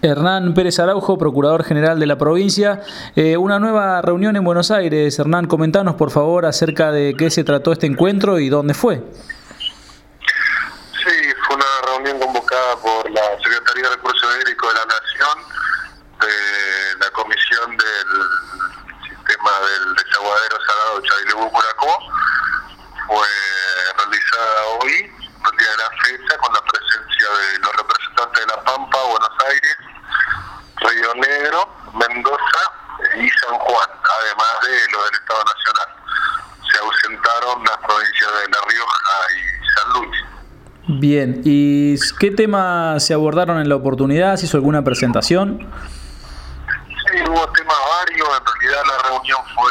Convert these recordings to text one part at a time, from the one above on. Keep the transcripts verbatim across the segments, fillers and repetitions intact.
Hernán Pérez Araujo, Procurador General de la provincia. Eh, una nueva reunión en Buenos Aires. Hernán, comentanos por favor acerca de qué se trató este encuentro y dónde fue. Sí, fue una reunión convocada por la Secretaría de Recursos Hídricos de la Nación, de la Comisión del Sistema del Desaguadero Salado Chavilebú-Curacó. Fue realizada hoy, el día de la fecha, con la presencia de los representantes de La Pampa, Buenos Aires, Río Negro, Mendoza y San Juan, además de los del Estado Nacional. Se ausentaron las provincias de La Rioja y San Luis. Bien, ¿y qué temas se abordaron en la oportunidad? ¿Se hizo alguna presentación? Sí, hubo temas varios. En realidad la reunión fue,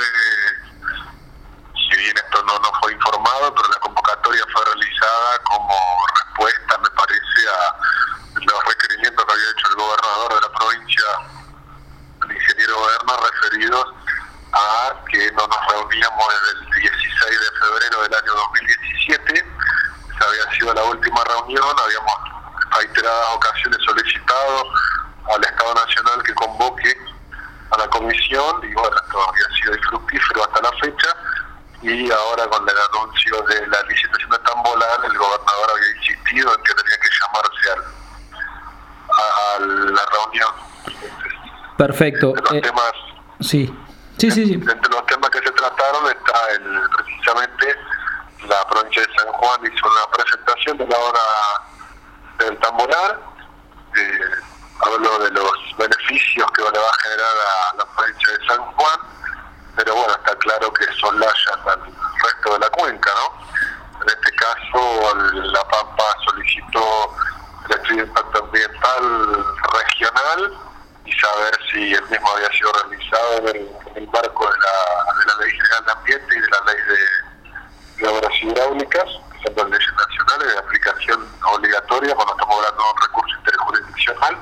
si bien esto no, no fue informado, pero la convocatoria fue realizada como respuesta, me parece, a los requerimientos que había hecho el gobernador de la provincia, el ingeniero Berna, referidos a que no nos reuníamos desde el dieciséis de febrero del año dos mil diecisiete. Esa había sido la última reunión. Habíamos en reiteradas ocasiones solicitado al Estado Nacional que convoque a la comisión, y bueno, esto había sido infructífero hasta la fecha, y ahora con el anuncio de la licitación de Tambolán, el gobernador había insistido en que tenía que llamarse al, a, a la reunión. Entonces, perfecto. Entre los eh, temas, sí. Sí, sí, sí. Entre los temas que se trataron está el, precisamente la provincia de San Juan hizo una presentación de la obra del Tambolar. Eh, habló de los beneficios que le va a generar a la provincia de San Juan, pero bueno, está claro que solayan al resto de la cuenca, ¿no? En este caso, La Pampa solicitó el estudio de impacto ambiental regional y saber si el mismo había sido realizado en el, en el marco de la, de la Ley General de Ambiente y de la Ley de, de Obras Hidráulicas, que son dos leyes nacionales de aplicación obligatoria cuando estamos hablando de un recurso interjurisdiccional.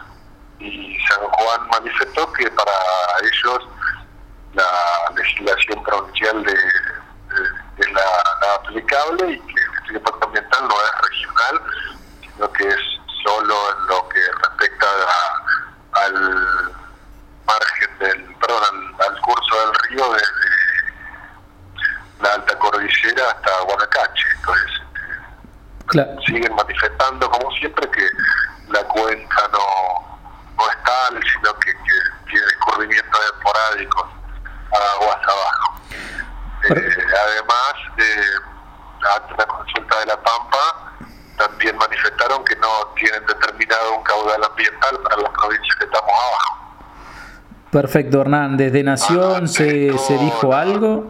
Y San Juan manifestó que para ellos la legislación provincial de, de, es la, la aplicable, y que el estudio de impacto ambiental no es regional, sino que es solo en lo que respecta a, al margen del, perdón, al, al curso del río desde la Alta Cordillera hasta Guanacache. Entonces, claro, siguen manifestando como siempre que la cuenca no, no es tal, sino que, que tiene escurrimientos esporádicos a aguas abajo. Eh, además, eh, ante la consulta de La Pampa, también manifestaron que no tienen determinado un caudal ambiental para las provincias que estamos abajo. Perfecto, Hernán. ¿Desde Nación ah, se, se dijo algo?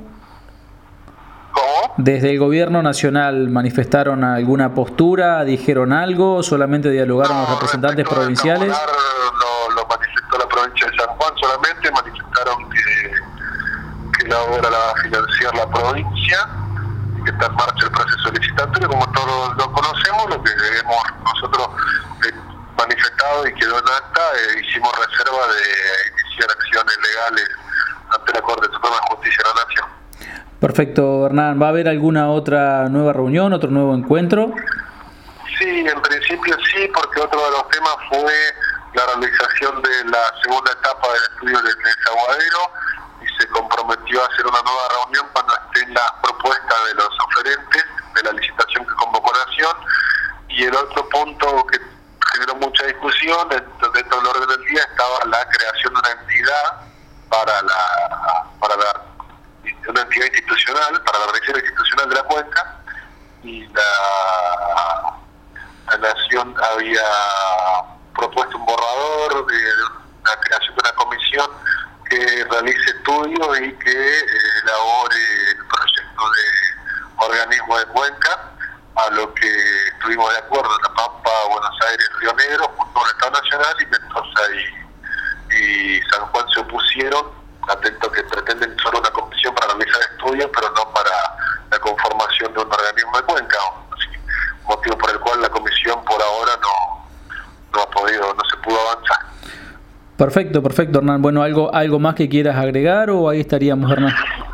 ¿Cómo? ¿Desde el gobierno nacional manifestaron alguna postura? ¿Dijeron algo? ¿Solamente dialogaron no, los representantes provinciales? Lo, lo manifestó la provincia de San Juan solamente. Manifestaron que, que la obra la va a financiar la provincia, que está en marcha el proceso licitatorio, como todos lo conocemos. Lo que hemos nosotros eh, manifestado y quedó en acta, eh, hicimos reserva de iniciar acciones legales ante la Corte Suprema de Justicia de la Nación. Perfecto, Hernán. ¿Va a haber alguna otra nueva reunión, otro nuevo encuentro? Sí, en principio sí, porque otro de los temas fue la realización de la segunda etapa del estudio del desaguadero, y se comprometió a hacer una nueva reunión cuando estén las propuestas de los oferentes de la licitación que convocó Nación. Y el otro punto que generó mucha discusión dentro, dentro del orden del día estaba la creación de una entidad para la para la una entidad institucional para la organización institucional de la cuenca, y la, la Nación había propuesto un borrador de, de una creación de una comisión que realice estudios y que eh, elabore el proyecto de organismo de cuenca, a lo que estuvimos de acuerdo en La Pampa, Buenos Aires, Río Negro, junto con el Estado Nacional, y Mendoza y, y San Juan se opusieron, atento que pretenden solo una comisión para realizar estudios, pero no para la conformación de un organismo de cuenca, así, motivo por el cual la comisión por ahora no, no ha podido, no se pudo avanzar. Perfecto, perfecto, Hernán. Bueno, ¿algo algo más que quieras agregar o ahí estaríamos, Hernán?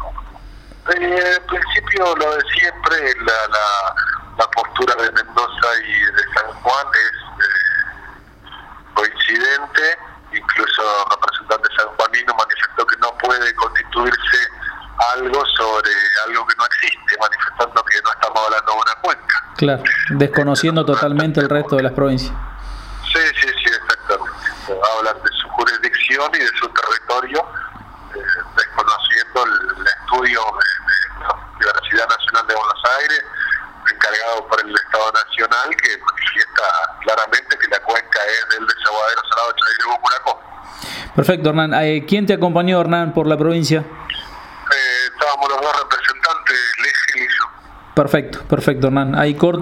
Eh, en principio lo de siempre, la, la, la postura de Mendoza y de San Juan es eh, coincidente, Claro, desconociendo totalmente el resto de las provincias. Sí, sí, sí, exactamente. Hablan de su jurisdicción y de su territorio, eh, desconociendo el, el estudio de, de la Universidad Nacional de Buenos Aires, encargado por el Estado Nacional, que manifiesta claramente que la cuenca es del desaguadero Salado Charilú-Curacó. Perfecto, Hernán. Eh, ¿Quién te acompañó, Hernán, por la provincia? Eh, estábamos los dos representantes, Legel y yo. Perfecto, perfecto, Hernán. Ahí corto.